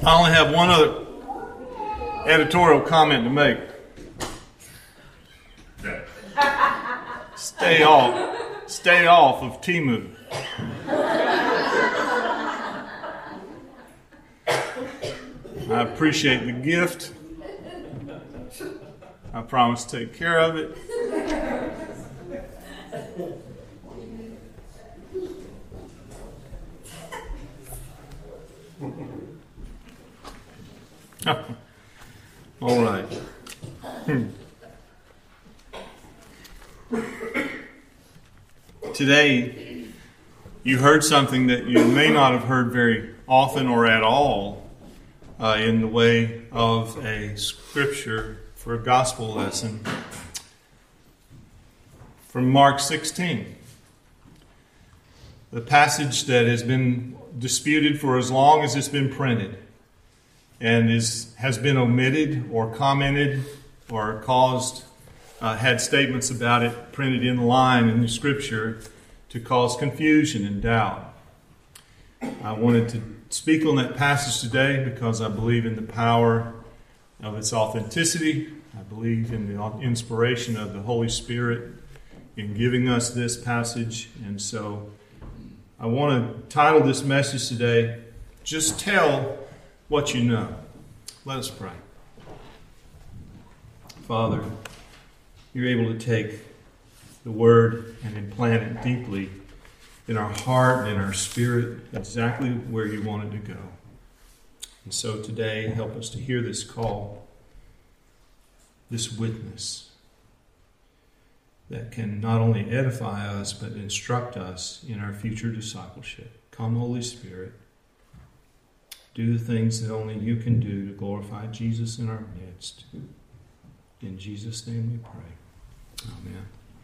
I only have one other editorial comment to make. Stay off of Temu. I appreciate the gift. I promise to take care of it. All right. Today, you heard something that you may not have heard very often or at all in the way of a scripture for a gospel lesson from Mark 16. The passage that has been disputed for as long as it's been printed and has been omitted or commented or had statements about it printed in line in the scripture to cause confusion and doubt. I wanted to speak on that passage today because I believe in the power of its authenticity. I believe in the inspiration of the Holy Spirit in giving us this passage. And so I want to title this message today, Just Tell What You Know. Let us pray. Father, you're able to take the Word and implant it deeply in our heart and in our spirit, exactly where you wanted to go. And so today, help us to hear this call, this witness that can not only edify us, but instruct us in our future discipleship. Come, Holy Spirit, do the things that only you can do to glorify Jesus in our midst. In Jesus' name we pray. Amen.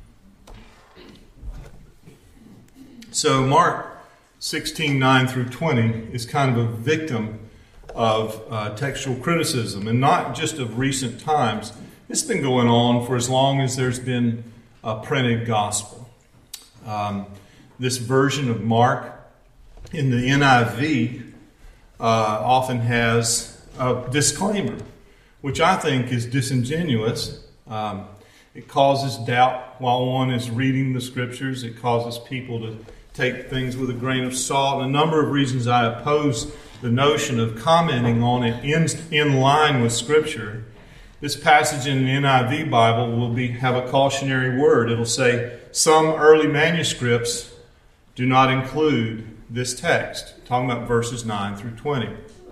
So Mark 16, 9 through 20 is kind of a victim of textual criticism, and not just of recent times. It's been going on for as long as there's been a printed gospel. This version of Mark in the NIV often has a disclaimer, which I think is disingenuous. It causes doubt while one is reading the scriptures. It causes people to take things with a grain of salt. A number of reasons I oppose the notion of commenting on it in line with Scripture. This passage in the NIV Bible will have a cautionary word. It'll say, some early manuscripts do not include this text, talking about verses 9 through 20.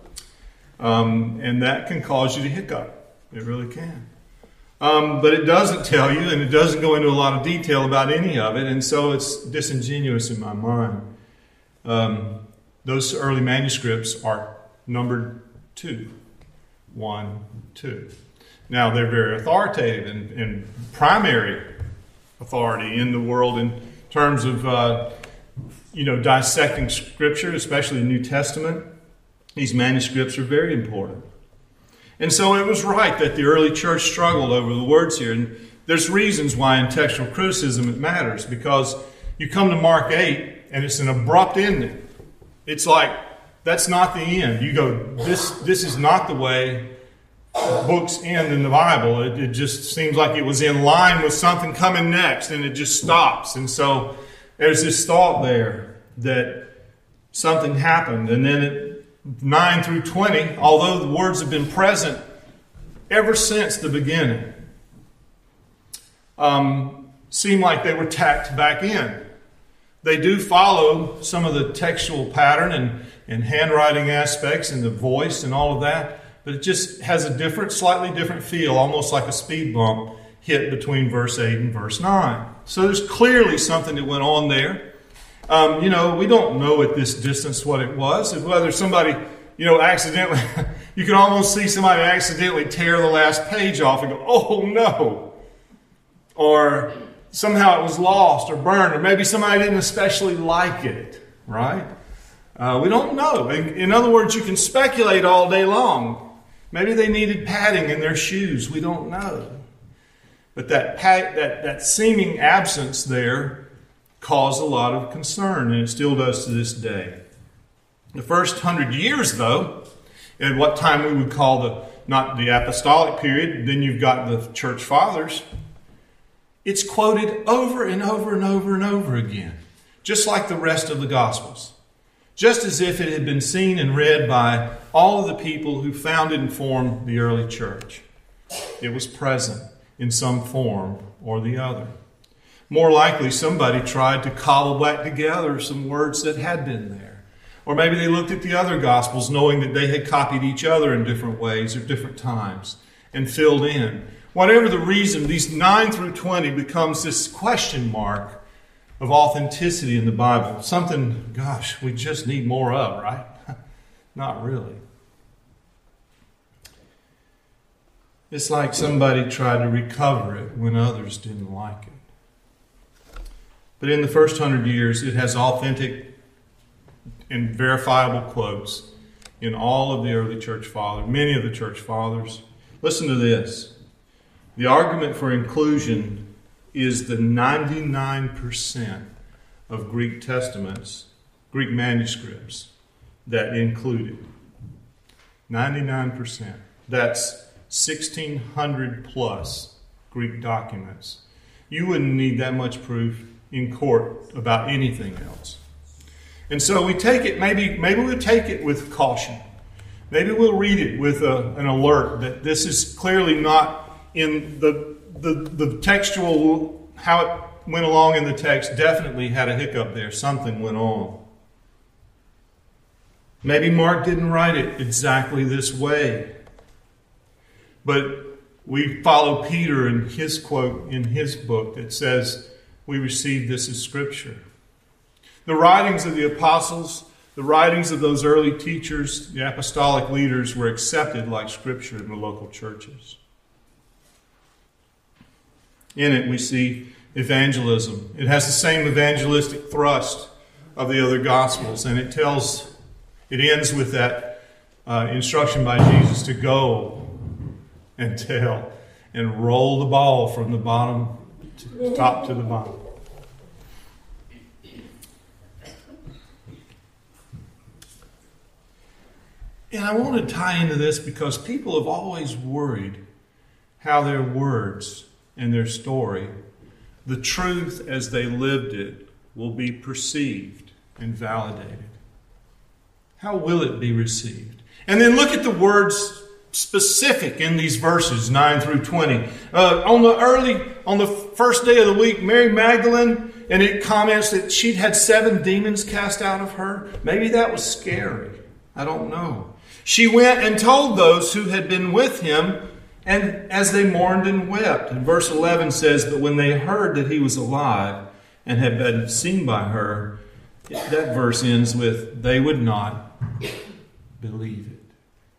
And that can cause you to hiccup. It really can. But it doesn't tell you, and it doesn't go into a lot of detail about any of it, and so it's disingenuous in my mind. Those early manuscripts are numbered 2. 1, 2. Now, they're very authoritative and primary authority in the world in terms of, dissecting Scripture, especially the New Testament. These manuscripts are very important. And so it was right that the early church struggled over the words here. And there's reasons why in textual criticism it matters, because you come to Mark 8 and it's an abrupt ending. It's like, that's not the end. You go, this is not the way books end in the Bible. It just seems like it was in line with something coming next, and it just stops. And so there's this thought there that something happened. And then 9 through 20, although the words have been present ever since the beginning, seem like they were tacked back in. They do follow some of the textual pattern and handwriting aspects and the voice and all of that, but it just has a slightly different feel, almost like a speed bump hit between verse 8 and verse 9. So there's clearly something that went on there. We don't know at this distance what it was. Whether somebody, accidentally, you can almost see somebody accidentally tear the last page off and go, oh no. Or somehow it was lost or burned, or maybe somebody didn't especially like it, right? We don't know. In other words, you can speculate all day long. Maybe they needed padding in their shoes. We don't know. But that seeming absence there caused a lot of concern, and it still does to this day. The first 100 years, though, at what time we would call not the apostolic period, then you've got the church fathers. It's quoted over and over and over and over again, just like the rest of the Gospels. Just as if it had been seen and read by all of the people who founded and formed the early church. It was present in some form or the other. More likely, somebody tried to cobble back together some words that had been there. Or maybe they looked at the other Gospels knowing that they had copied each other in different ways or different times and filled in. Whatever the reason, these 9 through 20 becomes this question mark of authenticity in the Bible. Something, gosh, we just need more of, right? Not really. It's like somebody tried to recover it when others didn't like it. But in the first 100 years, it has authentic and verifiable quotes in all of the early church fathers, many of the church fathers. Listen to this. The argument for inclusion is the 99% of Greek testaments, Greek manuscripts that included. 99%. That's 1,600 plus Greek documents. You wouldn't need that much proof in court about anything else. And so we take it, maybe we'll take it with caution. Maybe we'll read it with an alert that this is clearly not in the textual, how it went along in the text definitely had a hiccup there. Something went on. Maybe Mark didn't write it exactly this way. But we follow Peter in his quote in his book that says, we receive this as Scripture. The writings of the apostles, the writings of those early teachers, the apostolic leaders were accepted like Scripture in the local churches. In it we see evangelism. It has the same evangelistic thrust of the other Gospels, and it ends with that instruction by Jesus to go and tell and roll the ball from the bottom to top to the bottom. And I want to tie into this because people have always worried how their words and their story, the truth as they lived it, will be perceived and validated. How will it be received? And then look at the words specific in these verses 9 through 20. On the first day of the week, Mary Magdalene, and it comments that she'd had 7 demons cast out of her. Maybe that was scary. I don't know. She went and told those who had been with him, and as they mourned and wept. And verse 11 says, but when they heard that he was alive and had been seen by her, that verse ends with, they would not believe it.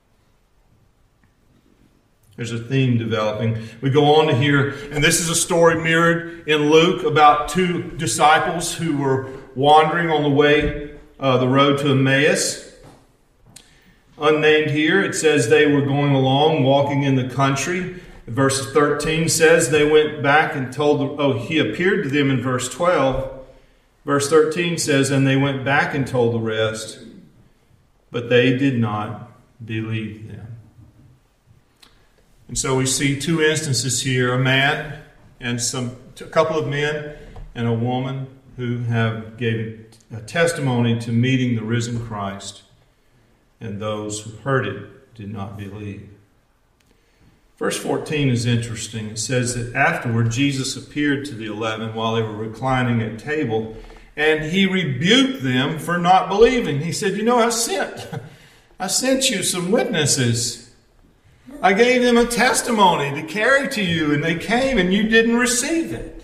There's a theme developing. We go on to hear, and this is a story mirrored in Luke about 2 disciples who were wandering on the way, the road to Emmaus. Unnamed here, it says they were going along, walking in the country. Verse 13 says they went back and told he appeared to them in verse 12. Verse 13 says, and they went back and told the rest, but they did not believe them. And so we see 2 instances here, a man and a couple of men and a woman who have gave a testimony to meeting the risen Christ. And those who heard it did not believe. Verse 14 is interesting. It says that afterward Jesus appeared to the 11 while they were reclining at table, and he rebuked them for not believing. He said, I sent you some witnesses. I gave them a testimony to carry to you, and they came and you didn't receive it.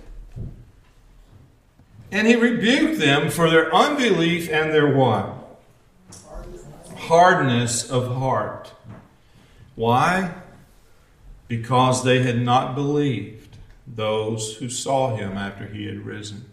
And he rebuked them for their unbelief and their what? Hardness of heart. Why? Because they had not believed those who saw him after he had risen.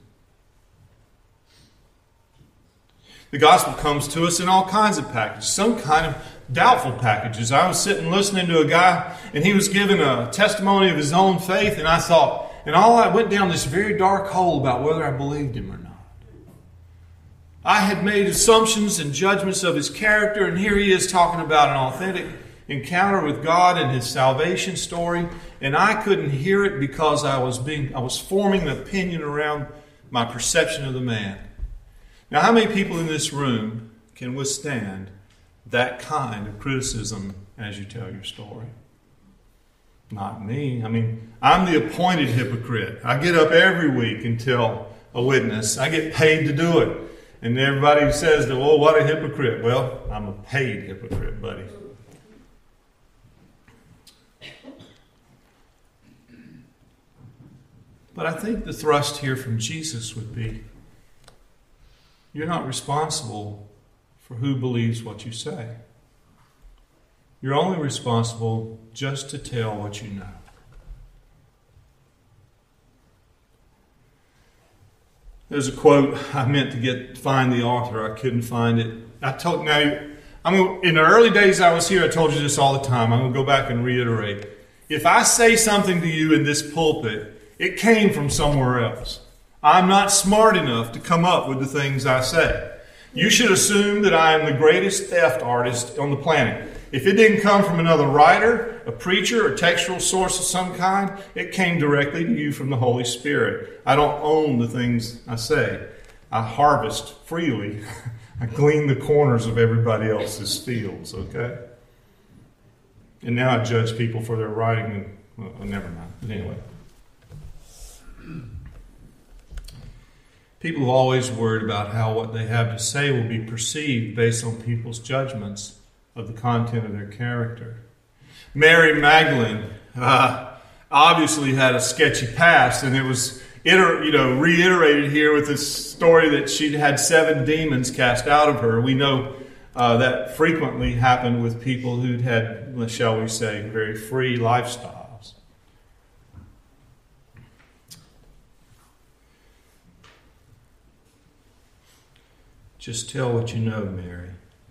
The gospel comes to us in all kinds of packages, some kind of doubtful packages. I was sitting listening to a guy, and he was giving a testimony of his own faith, and I thought, I went down this very dark hole about whether I believed him or not. I had made assumptions and judgments of his character, and here he is talking about an authentic encounter with God and his salvation story, and I couldn't hear it because I was forming an opinion around my perception of the man. Now, how many people in this room can withstand that kind of criticism as you tell your story? Not me. I mean, I'm the appointed hypocrite. I get up every week and tell a witness. I get paid to do it. And everybody says, "Oh, what a hypocrite." Well, I'm a paid hypocrite, buddy. But I think the thrust here from Jesus would be, you're not responsible for who believes what you say. You're only responsible just to tell what you know. There's a quote I meant to find the author. I couldn't find it. In the early days I was here, I told you this all the time. I'm going to go back and reiterate. If I say something to you in this pulpit, it came from somewhere else. I'm not smart enough to come up with the things I say. You should assume that I am the greatest theft artist on the planet. If it didn't come from another writer, a preacher, or textual source of some kind, it came directly to you from the Holy Spirit. I don't own the things I say. I harvest freely. I glean the corners of everybody else's fields, okay? And now I judge people for their writing. Well, never mind. But anyway. People have always worried about how what they have to say will be perceived based on people's judgments of the content of their character. Mary Magdalene obviously had a sketchy past, and it was reiterated here with this story that she'd had 7 demons cast out of her. We know that frequently happened with people who'd had, shall we say, very free lifestyles. Just tell what you know, Mary.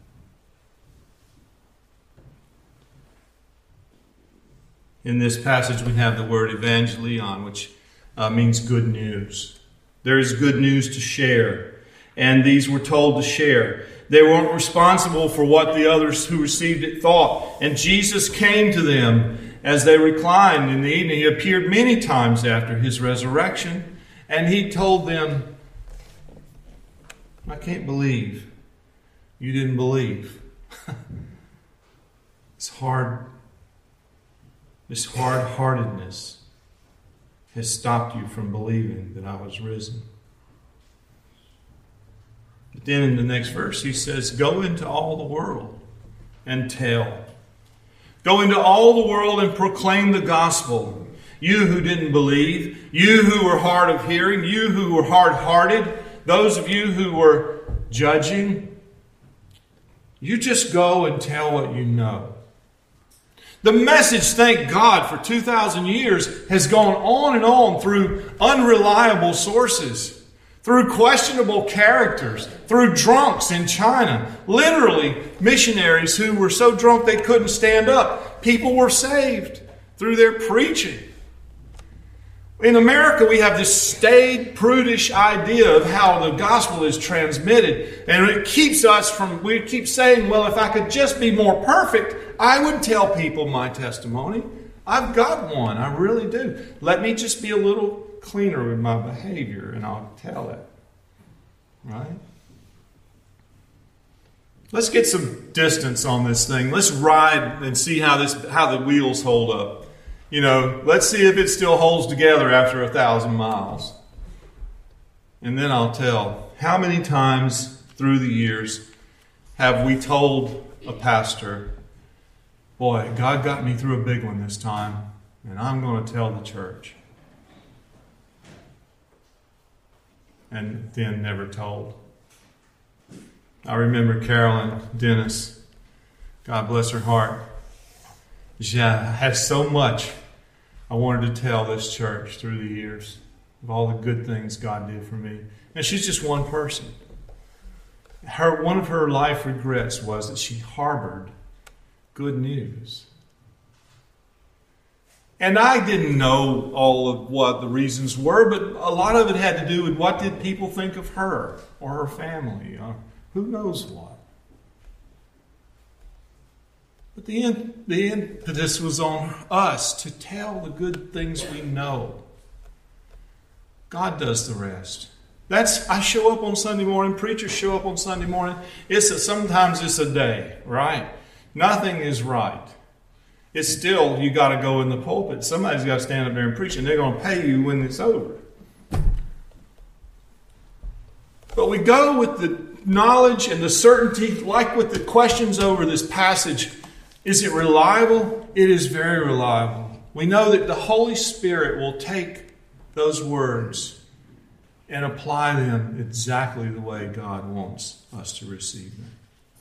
In this passage, we have the word evangelion, which means good news. There is good news to share, and these were told to share. They weren't responsible for what the others who received it thought. And Jesus came to them as they reclined in the evening. He appeared many times after his resurrection, and he told them, "I can't believe you didn't believe." This hard-heartedness has stopped you from believing that I was risen. But then in the next verse he says, "Go into all the world and tell." Go into all the world and proclaim the gospel. You who didn't believe, you who were hard of hearing, you who were hard-hearted, those of you who were judging, you just go and tell what you know. The message, thank God, for 2,000 years has gone on and on through unreliable sources, through questionable characters, through drunks in China. Literally, missionaries who were so drunk they couldn't stand up. People were saved through their preaching. In America, we have this staid, prudish idea of how the gospel is transmitted. And it keeps us from, we keep saying, well, if I could just be more perfect, I would tell people my testimony. I've got one. I really do. Let me just be a little cleaner with my behavior and I'll tell it. Right? Let's get some distance on this thing. Let's ride and see how the wheels hold up. Let's see if it still holds together after 1,000 miles. And then I'll tell, how many times through the years have we told a pastor, boy, God got me through a big one this time, and I'm going to tell the church. And then never told. I remember Carolyn Dennis, God bless her heart. She has so much I wanted to tell this church through the years of all the good things God did for me. And she's just one person. One of her life regrets was that she harbored good news. And I didn't know all of what the reasons were, but a lot of it had to do with what did people think of her or her family, or who knows what. But the impetus was on us to tell the good things we know. God does the rest. I show up on Sunday morning, preachers show up on Sunday morning. Sometimes it's a day, right? Nothing is right. It's still, you got to go in the pulpit. Somebody's got to stand up there and preach, and they're going to pay you when it's over. But we go with the knowledge and the certainty, like with the questions over this passage. Is it reliable? It is very reliable. We know that the Holy Spirit will take those words and apply them exactly the way God wants us to receive them.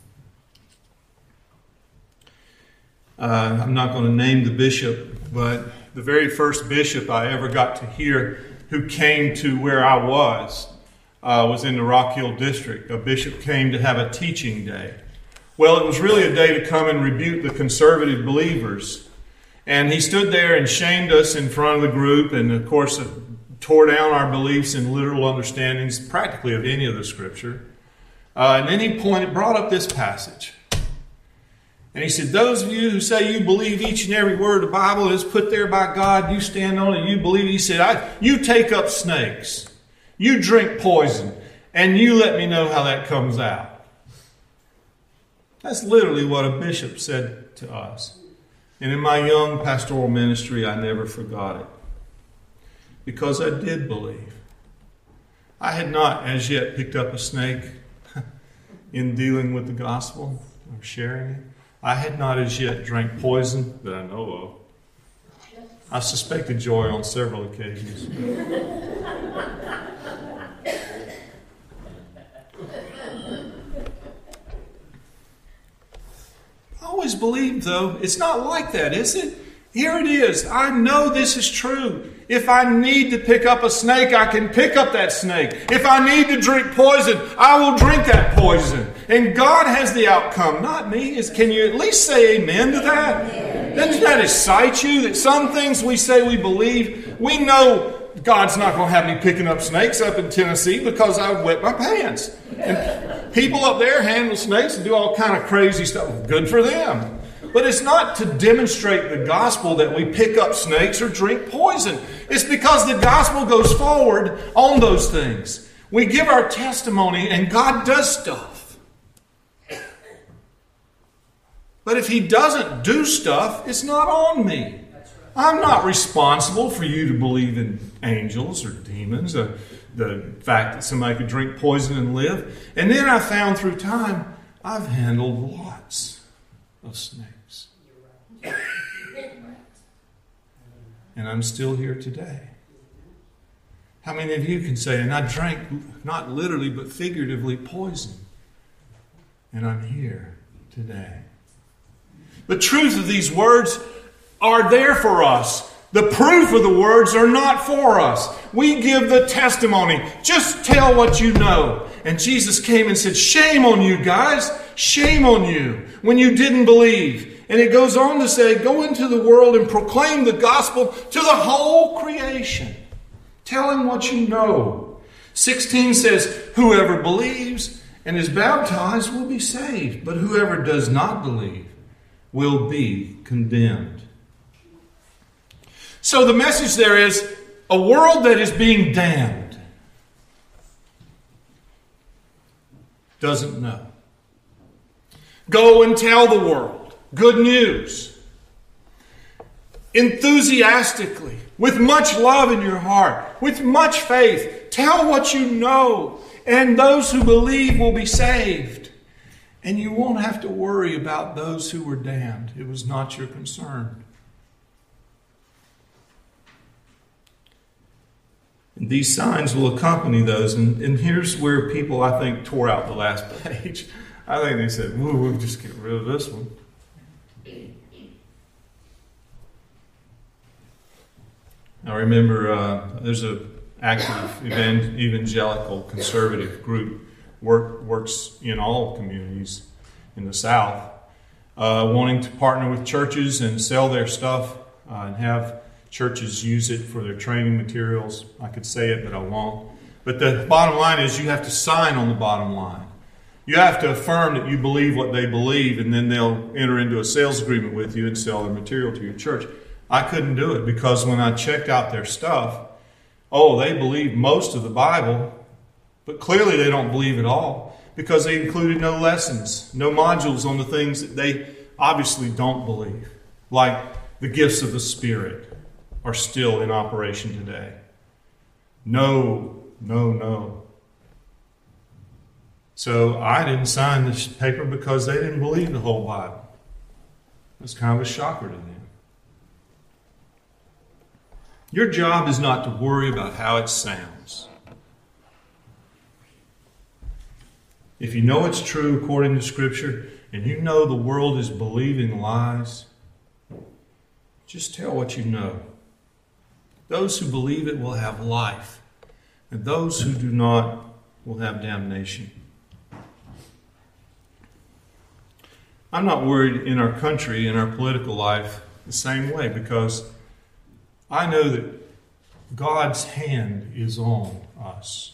I'm not going to name the bishop, but the very first bishop I ever got to hear who came to where I was in the Rock Hill district. A bishop came to have a teaching day. Well, it was really a day to come and rebuke the conservative believers. And he stood there and shamed us in front of the group, and of course tore down our beliefs and literal understandings practically of any of the Scripture. And then he brought up this passage. And he said, those of you who say you believe each and every word of the Bible is put there by God, you stand on it, you believe it. He said, you take up snakes, you drink poison, and you let me know how that comes out. That's literally what a bishop said to us. And in my young pastoral ministry, I never forgot it. Because I did believe. I had not as yet picked up a snake in dealing with the gospel or sharing it. I had not as yet drank poison that I know of. I suspected joy on several occasions. I always believed, though, it's not like that, is it? Here it is. I know this is true. If I need to pick up a snake, I can pick up that snake. If I need to drink poison, I will drink that poison. And God has the outcome, not me. Can you at least say amen to that? Doesn't that excite you? That some things we say we believe, we know God's not going to have me picking up snakes up in Tennessee because I wet my pants. And people up there handle snakes and do all kind of crazy stuff. Good for them. But it's not to demonstrate the gospel that we pick up snakes or drink poison. It's because the gospel goes forward on those things. We give our testimony and God does stuff. But if He doesn't do stuff, it's not on me. I'm not responsible for you to believe in angels or demons, the fact that somebody could drink poison and live. And then I found through time, I've handled lots of snakes. And I'm still here today. How many of you can say, and I drank not literally but figuratively poison, and I'm here today? The truth of these words are there for us. The proof of the words are not for us. We give the testimony. Just tell what you know. And Jesus came and said, shame on you guys. Shame on you when you didn't believe. And it goes on to say, go into the world and proclaim the gospel to the whole creation. Telling what you know. 16 says, whoever believes and is baptized will be saved. But whoever does not believe will be condemned. So the message there is a world that is being damned doesn't know. Go and tell the world good news. Enthusiastically, with much love in your heart, with much faith, tell what you know, and those who believe will be saved. And you won't have to worry about those who were damned. It was not your concern. And these signs will accompany those. And here's where people, I think, tore out the last page. I think they said, we'll just get rid of this one. I remember there's an active evangelical conservative group works in all communities in the South, wanting to partner with churches and sell their stuff and have Churches use it for their training materials. I could say it, but I won't. But the bottom line is you have to sign on the bottom line. You have to affirm that you believe what they believe, and then they'll enter into a sales agreement with you and sell their material to your church. I couldn't do it because when I checked out their stuff, they believe most of the Bible, but clearly they don't believe it all because they included no lessons, no modules on the things that they obviously don't believe, like the gifts of the Spirit are still in operation today. No. So I didn't sign this paper because they didn't believe the whole Bible. It was kind of a shocker to them. Your job is not to worry about how it sounds. If you know it's true according to Scripture, and you know the world is believing lies, just tell what you know. Those who believe it will have life, and those who do not will have damnation. I'm not worried in our country, in our political life, the same way, because I know that God's hand is on us.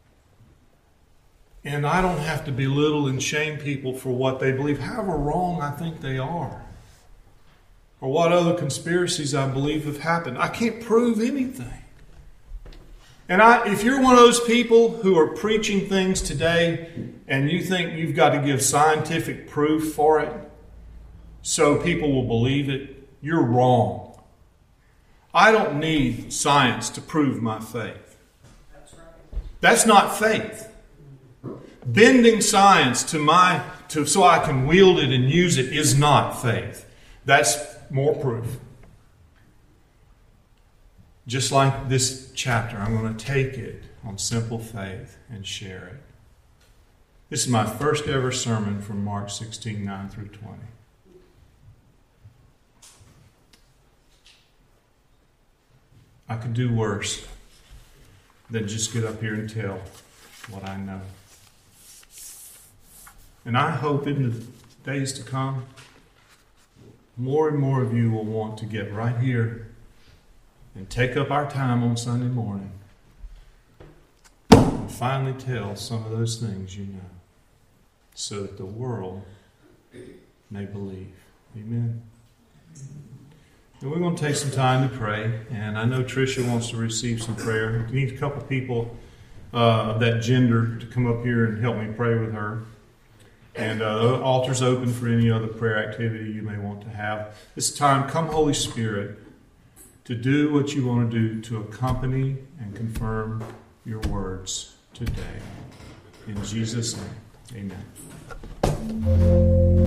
And I don't have to belittle and shame people for what they believe, however wrong I think they are, or what other conspiracies I believe have happened. I can't prove anything. And if you're one of those people who are preaching things today and you think you've got to give scientific proof for it so people will believe it, you're wrong. I don't need science to prove my faith. That's right. That's not faith. Bending science so I can wield it and use it is not faith. That's more proof. Just like this chapter, I'm going to take it on simple faith and share it. This is my first ever sermon from Mark 16:9 through 20. I could do worse than just get up here and tell what I know. And I hope in the days to come, more and more of you will want to get right here and take up our time on Sunday morning and finally tell some of those things you know so that the world may believe. Amen. And we're going to take some time to pray, and I know Tricia wants to receive some prayer. We need a couple people of that gender to come up here and help me pray with her. And the altar's open for any other prayer activity you may want to have. This time, come Holy Spirit, to do what you want to do to accompany and confirm your words today. In Jesus' name, amen.